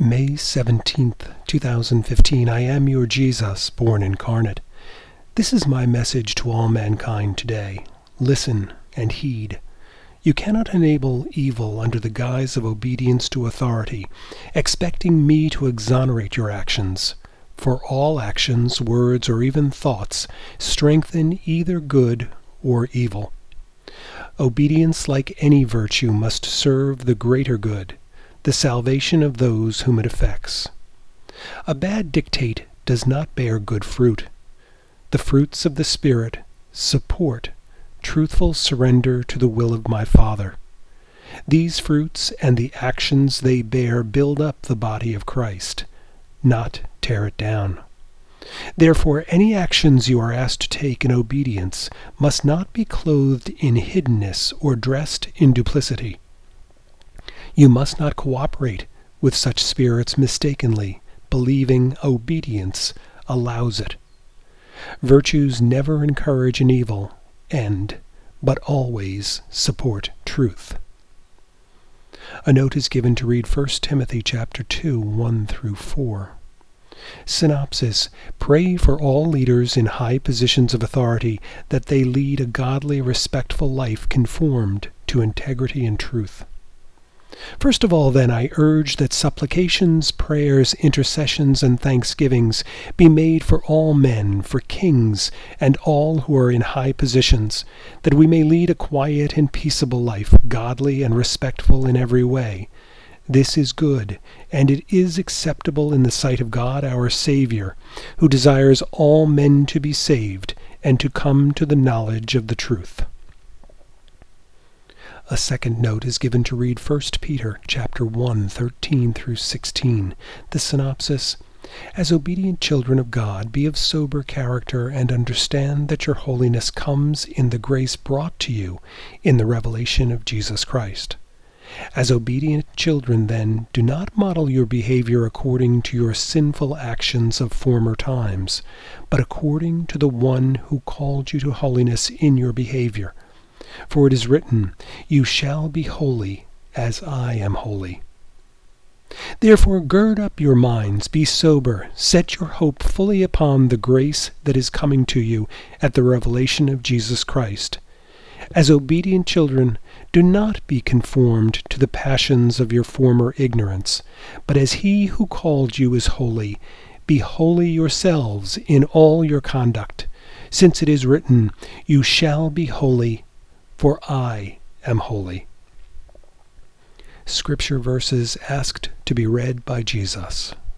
May 17th, 2015. I am your Jesus, born incarnate. This is my message to all mankind today. Listen and heed. You cannot enable evil under the guise of obedience to authority, expecting me to exonerate your actions. For all actions, words, or even thoughts strengthen either good or evil. Obedience, like any virtue, must serve the greater good, the salvation of those whom it affects. A bad dictate does not bear good fruit. The fruits of the Spirit support truthful surrender to the will of my Father. These fruits and the actions they bear build up the body of Christ, not tear it down. Therefore, any actions you are asked to take in obedience must not be clothed in hiddenness or dressed in duplicity. You must not cooperate with such spirits mistakenly, believing obedience allows it. Virtues never encourage an evil end, but always support truth. A note is given to read 1 Timothy chapter 2, 1 through 4. Synopsis: Pray for all leaders in high positions of authority that they lead a godly, respectful life conformed to integrity and truth. First of all, then, I urge that supplications, prayers, intercessions, and thanksgivings be made for all men, for kings, and all who are in high positions, that we may lead a quiet and peaceable life, godly and respectful in every way. This is good, and it is acceptable in the sight of God our Savior, who desires all men to be saved and to come to the knowledge of the truth. A second note is given to read 1 Peter chapter 1, 13 through 16. The synopsis: As obedient children of God, be of sober character and understand that your holiness comes in the grace brought to you in the revelation of Jesus Christ. As obedient children, then, do not model your behavior according to your sinful actions of former times, but according to the one who called you to holiness in your behavior. For it is written, You shall be holy, as I am holy. Therefore gird up your minds, be sober, set your hope fully upon the grace that is coming to you at the revelation of Jesus Christ. As obedient children, do not be conformed to the passions of your former ignorance, but as he who called you is holy, be holy yourselves in all your conduct, since it is written, You shall be holy, for I am holy. Scripture verses asked to be read by Jesus.